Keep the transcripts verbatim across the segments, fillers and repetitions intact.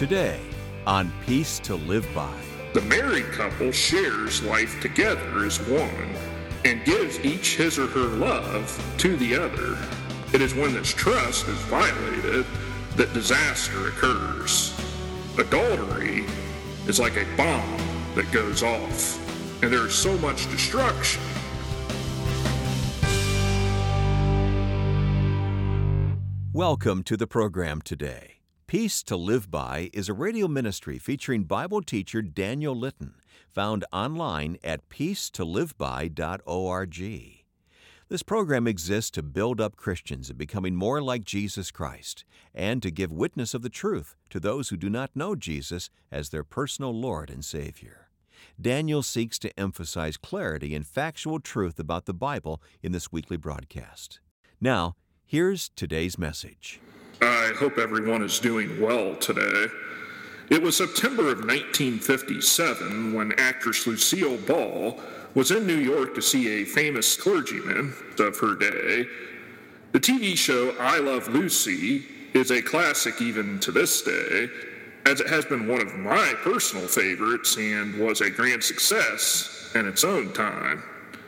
Today on Peace to Live By. The married couple shares life together as one and gives each his or her love to the other. It is when this trust is violated that disaster occurs. Adultery is like a bomb that goes off, and there is so much destruction. Welcome to the program today. Peace to Live By is a radio ministry featuring Bible teacher Daniel Litton, found online at peace to live by dot org. This program exists to build up Christians in becoming more like Jesus Christ and to give witness of the truth to those who do not know Jesus as their personal Lord and Savior. Daniel seeks to emphasize clarity and factual truth about the Bible in this weekly broadcast. Now, here's today's message. I hope everyone is doing well today. It was September of nineteen fifty-seven when actress Lucille Ball was in New York to see a famous clergyman of her day. The T V show I Love Lucy is a classic even to this day, as it has been one of my personal favorites and was a grand success in its own time.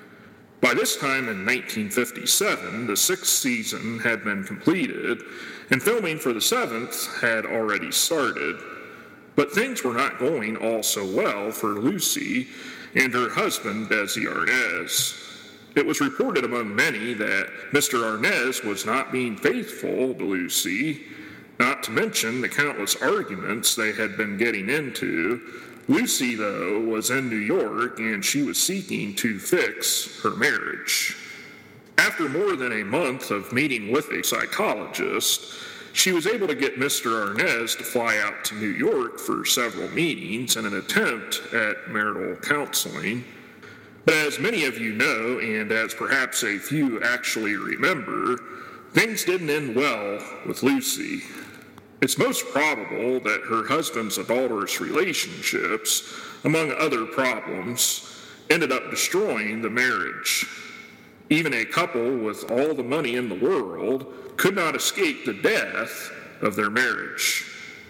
By this time in nineteen fifty-seven, the sixth season had been completed, and filming for the seventh had already started. But things were not going all so well for Lucy and her husband, Desi Arnaz. It was reported among many that Mister Arnaz was not being faithful to Lucy, not to mention the countless arguments they had been getting into. Lucy, though, was in New York, and she was seeking to fix her marriage. After more than a month of meeting with a psychologist, she was able to get Mister Arnaz to fly out to New York for several meetings in an attempt at marital counseling. But as many of you know, and as perhaps a few actually remember, things didn't end well with Lucy. It's most probable that her husband's adulterous relationships, among other problems, ended up destroying the marriage. Even a couple with all the money in the world could not escape the death of their marriage.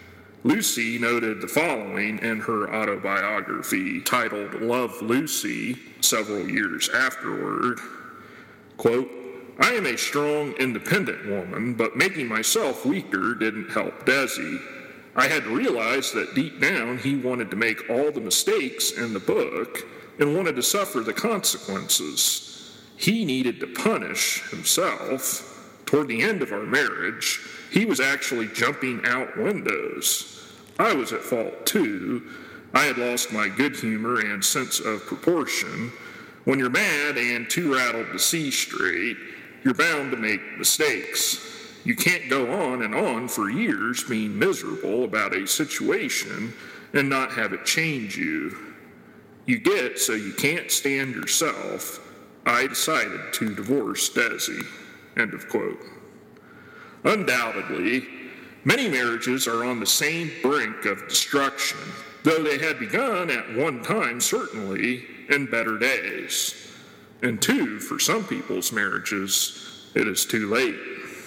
Lucy noted the following in her autobiography titled Love Lucy several years afterward, quote, "I am a strong, independent woman, but making myself weaker didn't help Desi. I had realized that deep down he wanted to make all the mistakes in the book and wanted to suffer the consequences. He needed to punish himself. Toward the end of our marriage, he was actually jumping out windows. I was at fault too. I had lost my good humor and sense of proportion. When you're mad and too rattled to see straight, you're bound to make mistakes. You can't go on and on for years being miserable about a situation and not have it change you. You get so you can't stand yourself. I decided to divorce Desi." End of quote. Undoubtedly, many marriages are on the same brink of destruction, though they had begun at one time, certainly, in better days. And two, for some people's marriages, it is too late.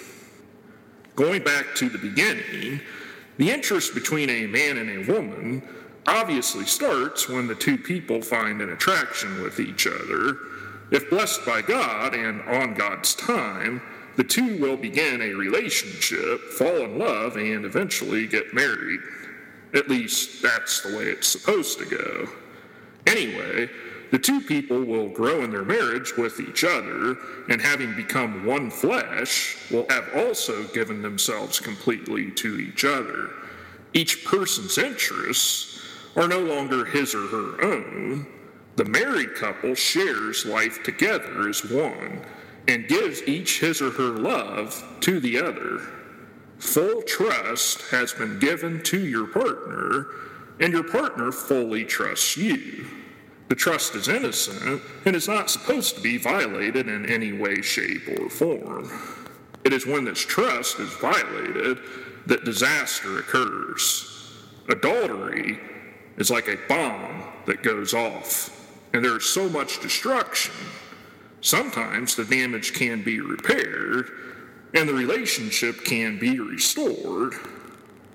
Going back to the beginning, the interest between a man and a woman obviously starts when the two people find an attraction with each other. If blessed by God and on God's time, the two will begin a relationship, fall in love, and eventually get married. At least, that's the way it's supposed to go. Anyway, the two people will grow in their marriage with each other, and having become one flesh, will have also given themselves completely to each other. Each person's interests are no longer his or her own. The married couple shares life together as one and gives each his or her love to the other. Full trust has been given to your partner, and your partner fully trusts you. The trust is innocent and is not supposed to be violated in any way, shape, or form. It is when this trust is violated that disaster occurs. Adultery is like a bomb that goes off, and there is so much destruction. Sometimes the damage can be repaired, and the relationship can be restored.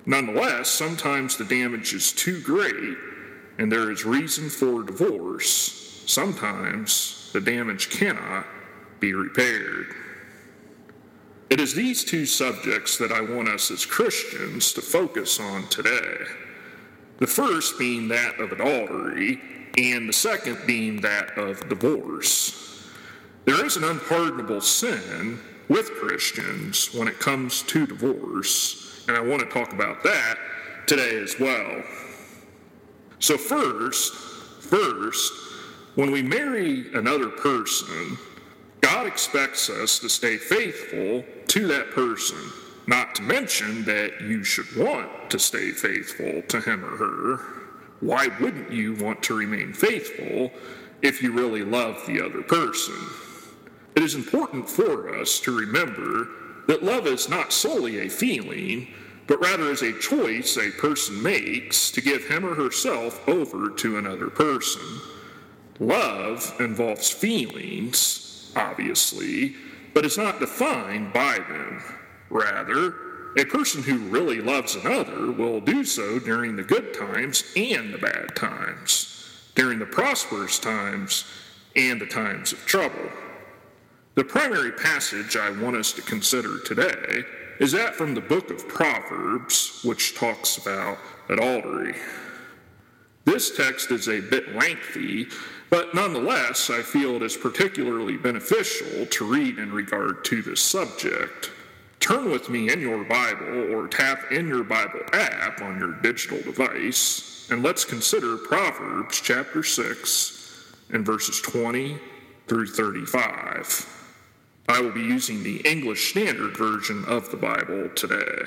Nonetheless, sometimes the damage is too great and there is reason for divorce. Sometimes the damage cannot be repaired. It is these two subjects that I want us as Christians to focus on today. The first being that of adultery, and the second being that of divorce. There is an unpardonable sin with Christians when it comes to divorce, and I want to talk about that today as well. So first, first, when we marry another person, God expects us to stay faithful to that person, not to mention that you should want to stay faithful to him or her. Why wouldn't you want to remain faithful if you really love the other person? It is important for us to remember that love is not solely a feeling, but rather is a choice a person makes to give him or herself over to another person. Love involves feelings, obviously, but is not defined by them. Rather, a person who really loves another will do so during the good times and the bad times, during the prosperous times and the times of trouble. The primary passage I want us to consider today is that from the book of Proverbs, which talks about adultery. This text is a bit lengthy, but nonetheless, I feel it is particularly beneficial to read in regard to this subject. Turn with me in your Bible or tap in your Bible app on your digital device, and let's consider Proverbs chapter six and verses twenty through thirty-five. I will be using the English Standard Version of the Bible today.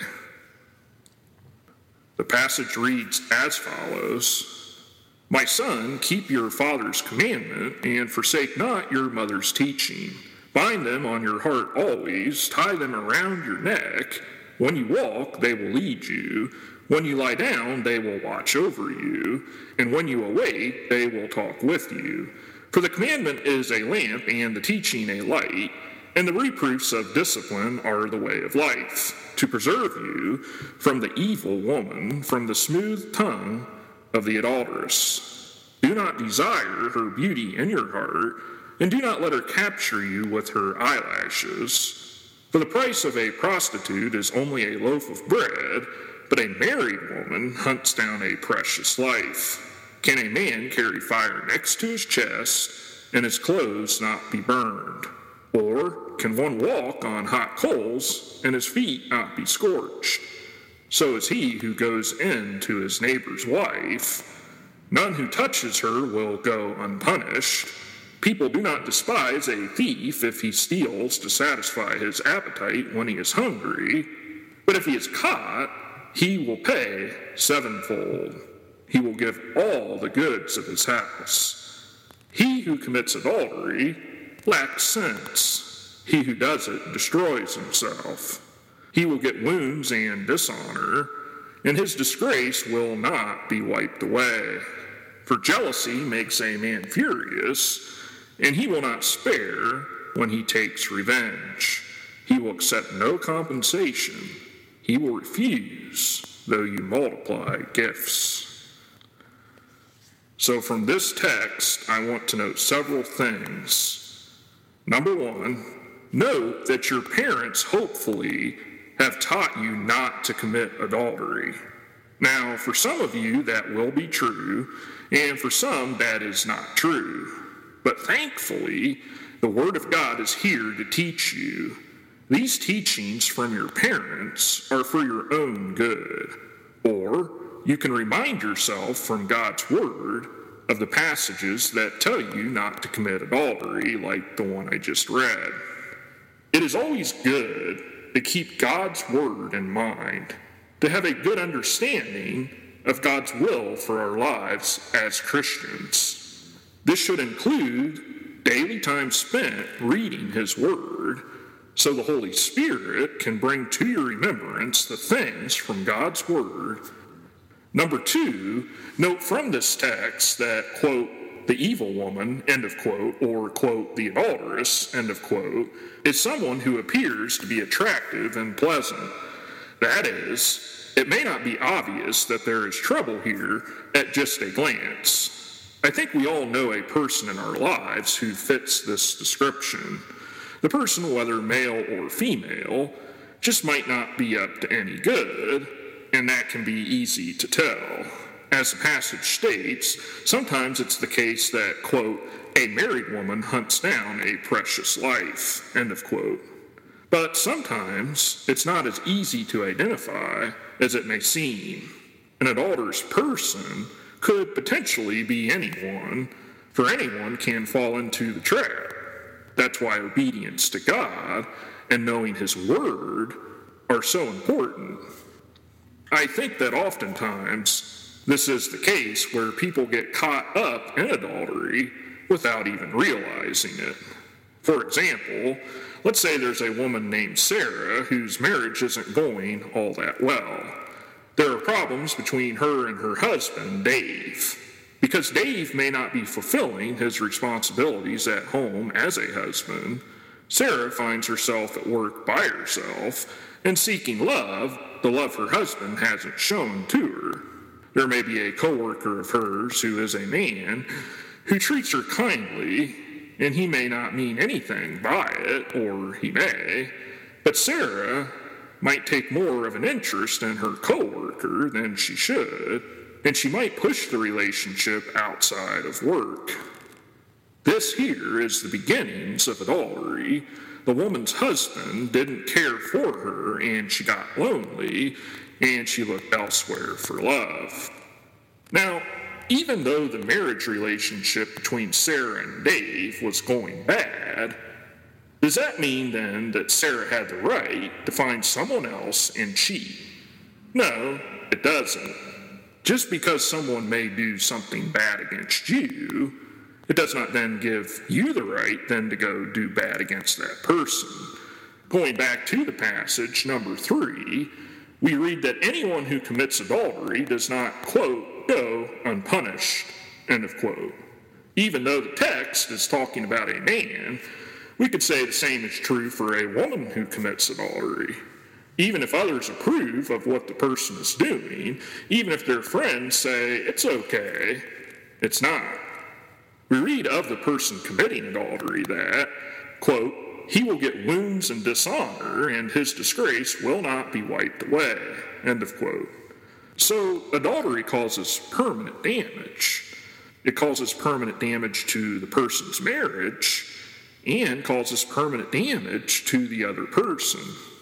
The passage reads as follows: My son, keep your father's commandment, and forsake not your mother's teaching. Bind them on your heart always, tie them around your neck. When you walk, they will lead you. When you lie down, they will watch over you. And when you awake, they will talk with you. For the commandment is a lamp, and the teaching a light, and the reproofs of discipline are the way of life, to preserve you from the evil woman, from the smooth tongue of the adulteress. Do not desire her beauty in your heart, and do not let her capture you with her eyelashes. For the price of a prostitute is only a loaf of bread, but a married woman hunts down a precious life. Can a man carry fire next to his chest, and his clothes not be burned? Or can one walk on hot coals, and his feet not be scorched? So is he who goes in to his neighbor's wife. None who touches her will go unpunished. People do not despise a thief if he steals to satisfy his appetite when he is hungry, but if he is caught, he will pay sevenfold. He will give all the goods of his house. He who commits adultery lacks sense. He who does it destroys himself. He will get wounds and dishonor, and his disgrace will not be wiped away. For jealousy makes a man furious, and he will not spare when he takes revenge. He will accept no compensation. He will refuse, though you multiply gifts. So from this text, I want to note several things. Number one, note that your parents hopefully have taught you not to commit adultery. Now, for some of you, that will be true, and for some, that is not true. But thankfully, the Word of God is here to teach you. These teachings from your parents are for your own good. Or you can remind yourself from God's Word of the passages that tell you not to commit adultery, like the one I just read. It is always good to keep God's Word in mind, to have a good understanding of God's will for our lives as Christians. This should include daily time spent reading His Word, so the Holy Spirit can bring to your remembrance the things from God's Word. Number two, note from this text that, quote, the evil woman, end of quote, or, quote, the adulteress, end of quote, is someone who appears to be attractive and pleasant. That is, it may not be obvious that there is trouble here at just a glance. I think we all know a person in our lives who fits this description. The person, whether male or female, just might not be up to any good, and that can be easy to tell. As the passage states, sometimes it's the case that, quote, a married woman hunts down a precious life, end of quote. But sometimes it's not as easy to identify as it may seem. An adulterous person could potentially be anyone, for anyone can fall into the trap. That's why obedience to God and knowing His Word are so important. I think that oftentimes this is the case where people get caught up in adultery without even realizing it. For example, let's say there's a woman named Sarah whose marriage isn't going all that well. There are problems between her and her husband, Dave. Because Dave may not be fulfilling his responsibilities at home as a husband, Sarah finds herself at work by herself and seeking love, the love her husband hasn't shown to her. There may be a coworker of hers who is a man who treats her kindly, and he may not mean anything by it, or he may, but Sarah might take more of an interest in her coworker than she should, and she might push the relationship outside of work. This here is the beginnings of adultery. The woman's husband didn't care for her, and she got lonely, and she looked elsewhere for love. Now, even though the marriage relationship between Sarah and Dave was going bad, does that mean then that Sarah had the right to find someone else and cheat? No, it doesn't. Just because someone may do something bad against you, it does not then give you the right then to go do bad against that person. Going back to the passage, number three, we read that anyone who commits adultery does not, quote, go unpunished, end of quote. Even though the text is talking about a man, we could say the same is true for a woman who commits adultery. Even if others approve of what the person is doing, even if their friends say, it's okay, it's not. We read of the person committing adultery that, quote, he will get wounds and dishonor, and his disgrace will not be wiped away, end of quote. So adultery causes permanent damage. It causes permanent damage to the person's marriage and causes permanent damage to the other person.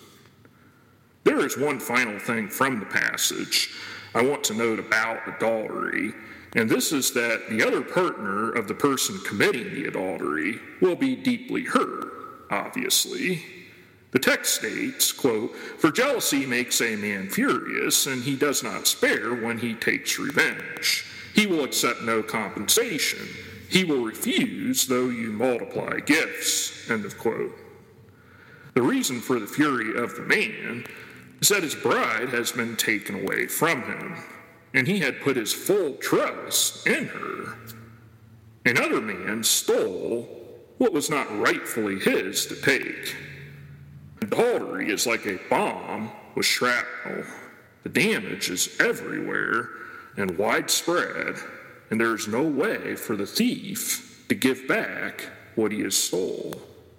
There is one final thing from the passage I want to note about adultery, and this is that the other partner of the person committing the adultery will be deeply hurt, obviously. The text states, quote, for jealousy makes a man furious, and he does not spare when he takes revenge. He will accept no compensation. He will refuse, though you multiply gifts, end of quote. The reason for the fury of the man is that his bride has been taken away from him, and he had put his full trust in her. Another man stole what was not rightfully his to take. Adultery is like a bomb with shrapnel. The damage is everywhere and widespread, and there is no way for the thief to give back what he has stole.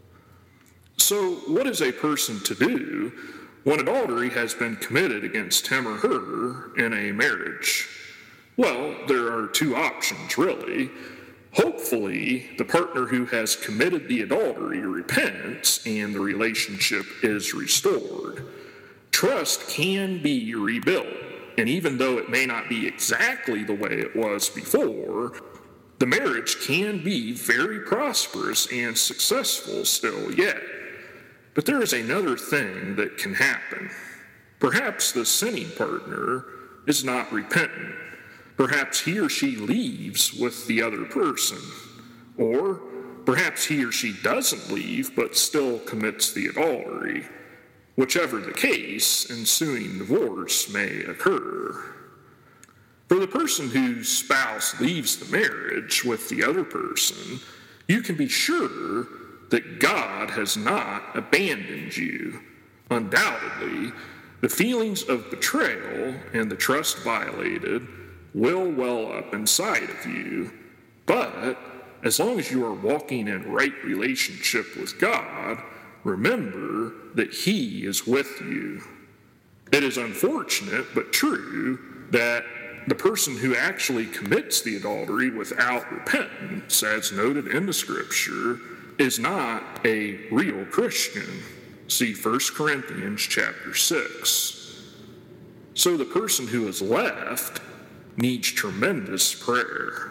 So what is a person to do when adultery has been committed against him or her in a marriage? Well, there are two options, really. Hopefully, the partner who has committed the adultery repents and the relationship is restored. Trust can be rebuilt, and even though it may not be exactly the way it was before, the marriage can be very prosperous and successful still yet. But there is another thing that can happen. Perhaps the sinning partner is not repentant. Perhaps he or she leaves with the other person. Or perhaps he or she doesn't leave but still commits the adultery. Whichever the case, ensuing divorce may occur. For the person whose spouse leaves the marriage with the other person, you can be sure that God has not abandoned you. Undoubtedly, The feelings of betrayal and the trust violated will well up inside of you, but as long as you are walking in right relationship with God, remember that He is with you. It is unfortunate but true that the person who actually commits the adultery without repentance, as noted in the scripture, is not a real Christian. See First Corinthians chapter six. So the person who is left needs tremendous prayer.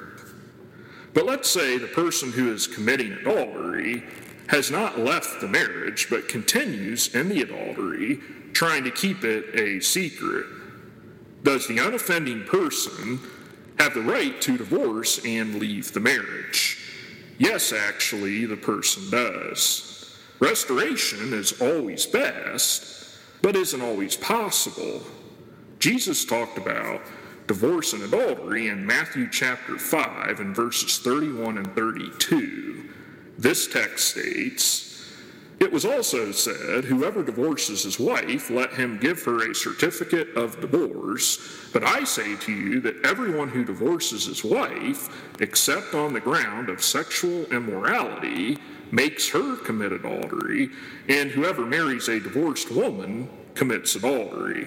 But let's say the person who is committing adultery has not left the marriage but continues in the adultery, trying to keep it a secret. Does the unoffending person have the right to divorce and leave the marriage? Yes, actually, the person does. Restoration is always best, but isn't always possible. Jesus talked about divorce and adultery in Matthew chapter five and verses thirty-one and thirty-two. This text states, "It was also said, whoever divorces his wife, let him give her a certificate of divorce. But I say to you that everyone who divorces his wife, except on the ground of sexual immorality, makes her commit adultery, and whoever marries a divorced woman commits adultery."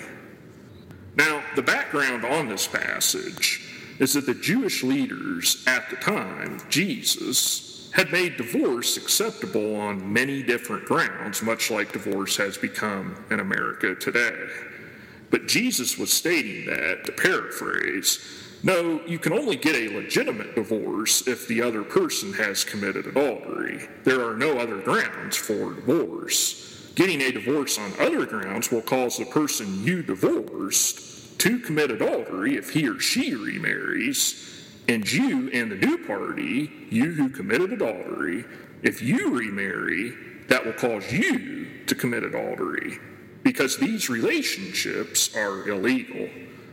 Now, the background on this passage is that the Jewish leaders at the time of Jesus had made divorce acceptable on many different grounds, much like divorce has become in America today. But Jesus was stating that, to paraphrase, no, you can only get a legitimate divorce if the other person has committed adultery. There are no other grounds for divorce. Getting a divorce on other grounds will cause the person you divorced to commit adultery if he or she remarries, and you and the new party, you who committed adultery, if you remarry, that will cause you to commit adultery, because these relationships are illegal.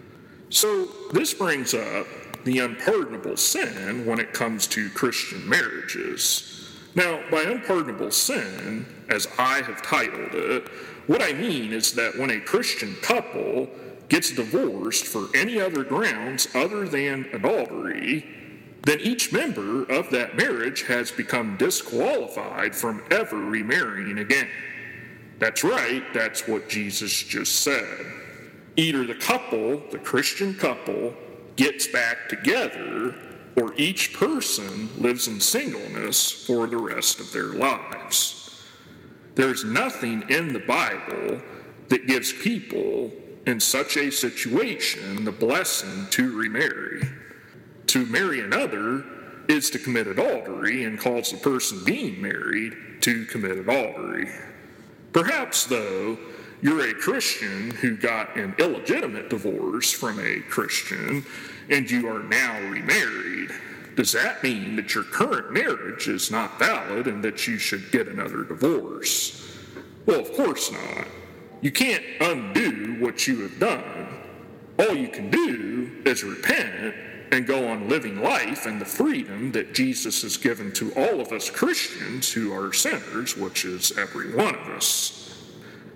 So this brings up the unpardonable sin when it comes to Christian marriages. Now, by unpardonable sin, as I have titled it, what I mean is that when a Christian couple gets divorced for any other grounds other than adultery, then each member of that marriage has become disqualified from ever remarrying again. That's right, that's what Jesus just said. Either the couple, the Christian couple, gets back together, or each person lives in singleness for the rest of their lives. There's nothing in the Bible that gives people in such a situation the blessing to remarry. To marry another is to commit adultery and cause the person being married to commit adultery. Perhaps, though, you're a Christian who got an illegitimate divorce from a Christian and you are now remarried. Does that mean that your current marriage is not valid and that you should get another divorce? Well, of course not. You can't undo what you have done. All you can do is repent and go on living life in the freedom that Jesus has given to all of us Christians who are sinners, which is every one of us.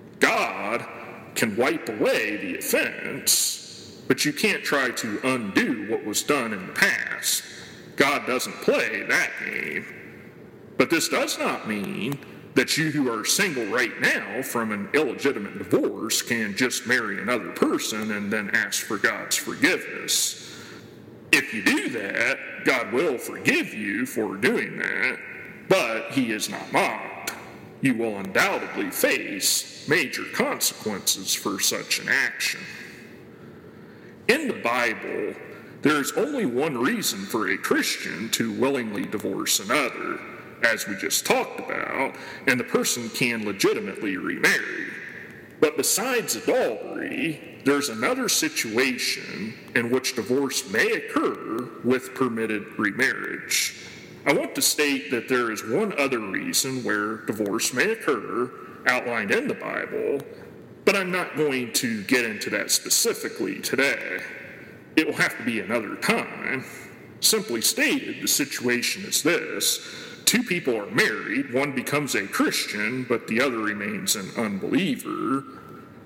God can wipe away the offense, but you can't try to undo what was done in the past. God doesn't play that game. But this does not mean that you who are single right now from an illegitimate divorce can just marry another person and then ask for God's forgiveness. If you do that, God will forgive you for doing that, but He is not mocked. You will undoubtedly face major consequences for such an action. In the Bible, there is only one reason for a Christian to willingly divorce another, as we just talked about, and the person can legitimately remarry. But besides adultery, there's another situation in which divorce may occur with permitted remarriage. I want to state that there is one other reason where divorce may occur outlined in the Bible, but I'm not going to get into that specifically today. It will have to be another time. Simply stated, the situation is this. Two people are married, one becomes a Christian, but the other remains an unbeliever.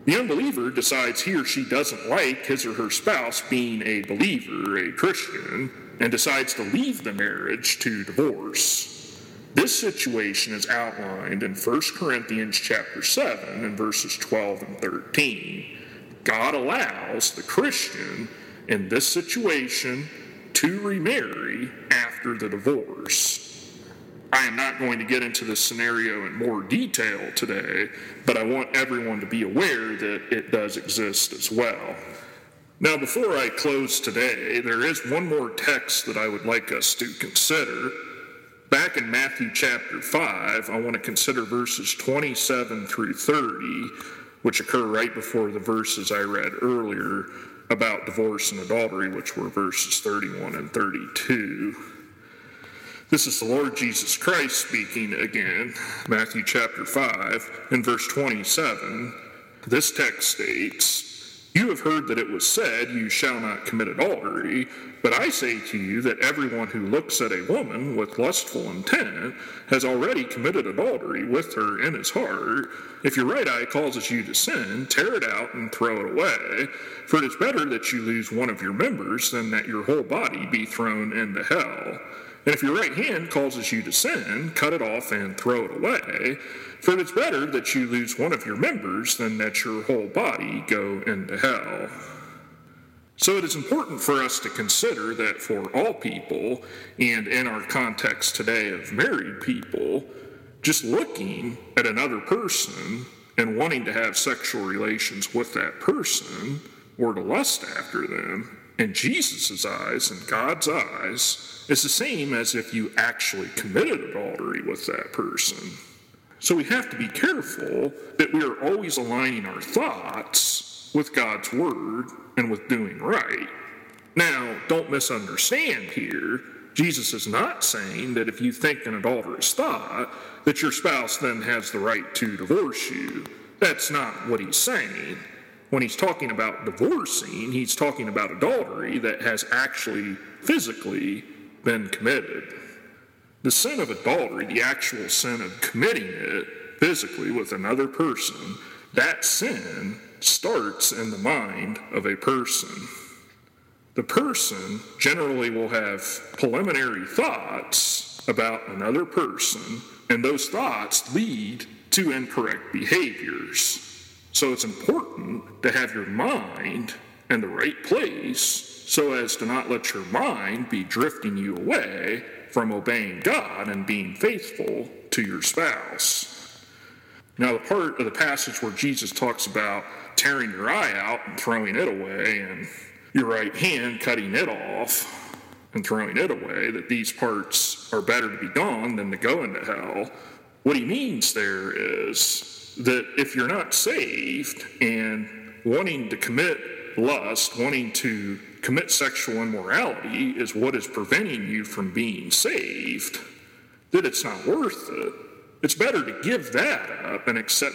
The unbeliever decides he or she doesn't like his or her spouse being a believer, a Christian, and decides to leave the marriage to divorce. This situation is outlined in First Corinthians chapter seven and verses twelve and thirteen. God allows the Christian in this situation to remarry after the divorce. I am not going to get into this scenario in more detail today, but I want everyone to be aware that it does exist as well. Now, before I close today, there is one more text that I would like us to consider. Back in Matthew chapter five, I want to consider verses twenty-seven through thirty, which occur right before the verses I read earlier about divorce and adultery, which were verses thirty-one and thirty-two. This is the Lord Jesus Christ speaking again, Matthew chapter five, and verse twenty-seven. This text states, "You have heard that it was said, 'You shall not commit adultery,' but I say to you that everyone who looks at a woman with lustful intent has already committed adultery with her in his heart. If your right eye causes you to sin, tear it out and throw it away. For it is better that you lose one of your members than that your whole body be thrown into hell. And if your right hand causes you to sin, cut it off and throw it away. For it is better that you lose one of your members than that your whole body go into hell." So it is important for us to consider that for all people, and in our context today of married people, just looking at another person and wanting to have sexual relations with that person or to lust after them, in Jesus' eyes and God's eyes, is the same as if you actually committed adultery with that person. So we have to be careful that we are always aligning our thoughts with God's word and with doing right. Now, don't misunderstand here. Jesus is not saying that if you think an adulterous thought, that your spouse then has the right to divorce you. That's not what he's saying. When he's talking about divorcing, he's talking about adultery that has actually physically been committed. The sin of adultery, the actual sin of committing it physically with another person, that sin starts in the mind of a person. The person generally will have preliminary thoughts about another person, and those thoughts lead to incorrect behaviors. So it's important to have your mind in the right place so as to not let your mind be drifting you away from obeying God and being faithful to your spouse. Now, the part of the passage where Jesus talks about tearing your eye out and throwing it away, and your right hand cutting it off and throwing it away, that these parts are better to be gone than to go into hell, what he means there is that if you're not saved and wanting to commit lust, wanting to commit sexual immorality is what is preventing you from being saved, that it's not worth it. It's better to give that up and accept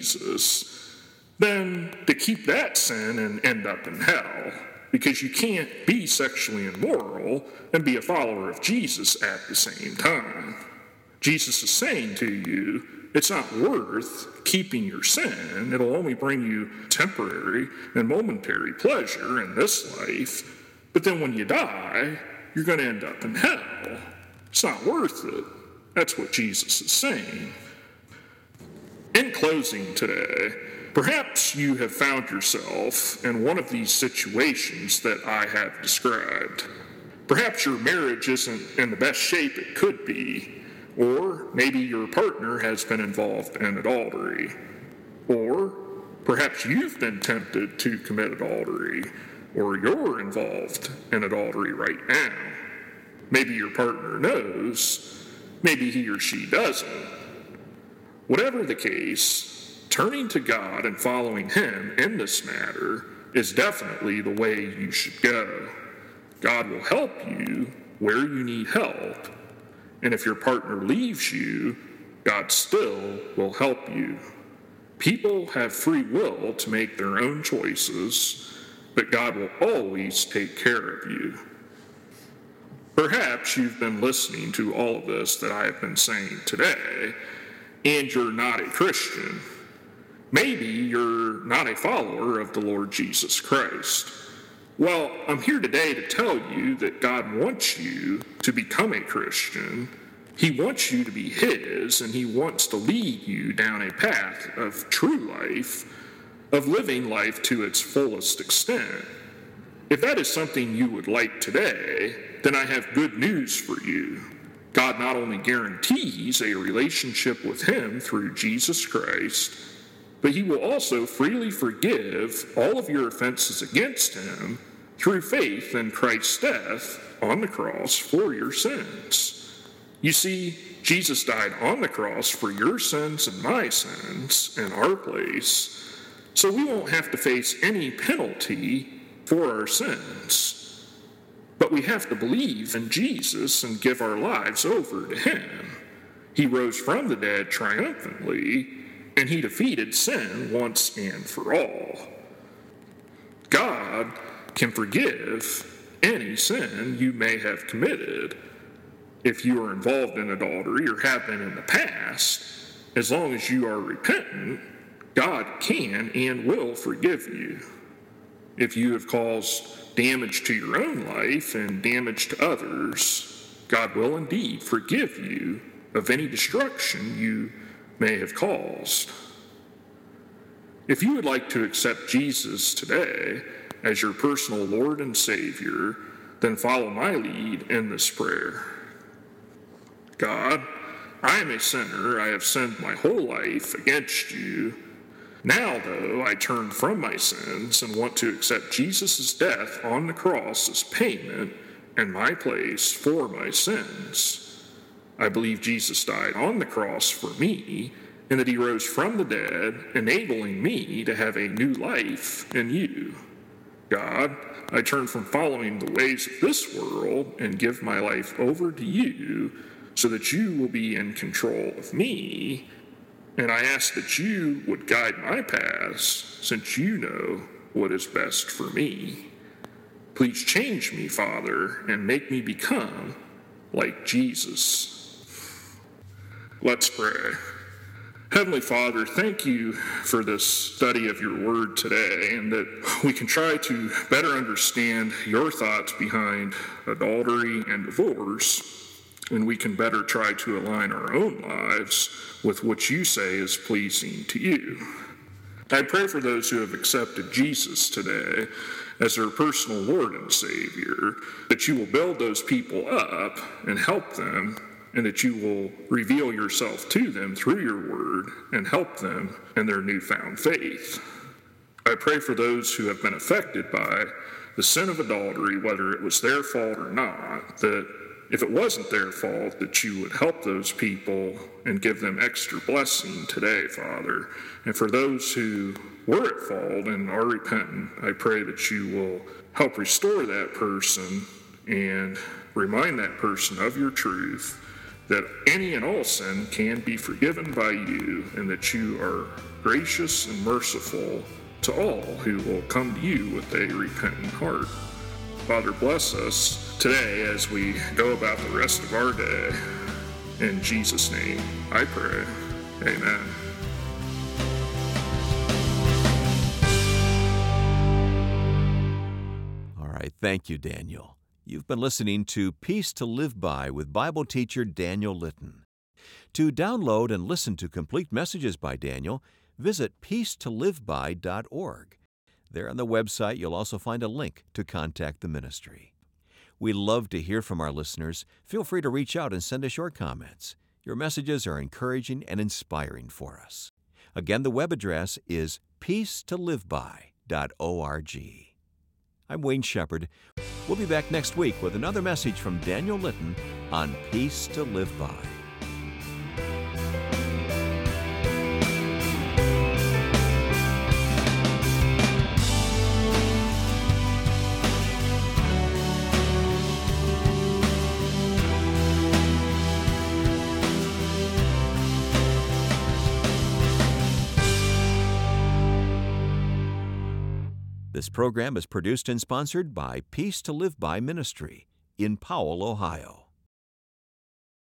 Jesus than to keep that sin and end up in hell, because you can't be sexually immoral and be a follower of Jesus at the same time. Jesus is saying to you, it's not worth keeping your sin. It'll only bring you temporary and momentary pleasure in this life. But then when you die, you're going to end up in hell. It's not worth it. That's what Jesus is saying. In closing today, perhaps you have found yourself in one of these situations that I have described. Perhaps your marriage isn't in the best shape it could be. Or maybe your partner has been involved in adultery. Or perhaps you've been tempted to commit adultery, or you're involved in adultery right now. Maybe your partner knows, maybe he or she doesn't. Whatever the case, turning to God and following him in this matter is definitely the way you should go. God will help you where you need help. And if your partner leaves you, God still will help you. People have free will to make their own choices, but God will always take care of you. Perhaps you've been listening to all of this that I have been saying today, and you're not a Christian. Maybe you're not a follower of the Lord Jesus Christ. Well, I'm here today to tell you that God wants you to become a Christian. He wants you to be His, and He wants to lead you down a path of true life, of living life to its fullest extent. If that is something you would like today, then I have good news for you. God not only guarantees a relationship with Him through Jesus Christ, but He will also freely forgive all of your offenses against Him through faith in Christ's death on the cross for your sins. You see, Jesus died on the cross for your sins and my sins in our place, so we won't have to face any penalty for our sins. But we have to believe in Jesus and give our lives over to Him. He rose from the dead triumphantly, and He defeated sin once and for all. God can forgive any sin you may have committed. If you are involved in adultery or have been in the past, as long as you are repentant, God can and will forgive you. If you have caused damage to your own life and damage to others, God will indeed forgive you of any destruction you may have caused. If you would like to accept Jesus today as your personal Lord and Savior, then follow my lead in this prayer. God, I am a sinner. I have sinned my whole life against you. Now, though, I turn from my sins and want to accept Jesus' death on the cross as payment in my place for my sins. I believe Jesus died on the cross for me, and that He rose from the dead, enabling me to have a new life in you. God, I turn from following the ways of this world and give my life over to you so that you will be in control of me, and I ask that you would guide my paths since you know what is best for me. Please change me, Father, and make me become like Jesus. Let's pray. Heavenly Father, thank you for this study of your word today, and that we can try to better understand your thoughts behind adultery and divorce, and we can better try to align our own lives with what you say is pleasing to you. I pray for those who have accepted Jesus today as their personal Lord and Savior, that you will build those people up and help them, and that you will reveal yourself to them through your word and help them in their newfound faith. I pray for those who have been affected by the sin of adultery, whether it was their fault or not, that if it wasn't their fault, that you would help those people and give them extra blessing today, Father. And for those who were at fault and are repentant, I pray that you will help restore that person and remind that person of your truth, that any and all sin can be forgiven by you, and that you are gracious and merciful to all who will come to you with a repentant heart. Father, bless us today as we go about the rest of our day. In Jesus' name, I pray. Amen. All right, thank you, Daniel. You've been listening to Peace to Live By with Bible teacher Daniel Litton. To download and listen to complete messages by Daniel, visit peace to live by dot org. There on the website, you'll also find a link to contact the ministry. We love to hear from our listeners. Feel free to reach out and send us your comments. Your messages are encouraging and inspiring for us. Again, the web address is peace to live by dot org. I'm Wayne Shepherd. We'll be back next week with another message from Daniel Litton on Peace to Live By. This program is produced and sponsored by Peace to Live By Ministry in Powell, Ohio.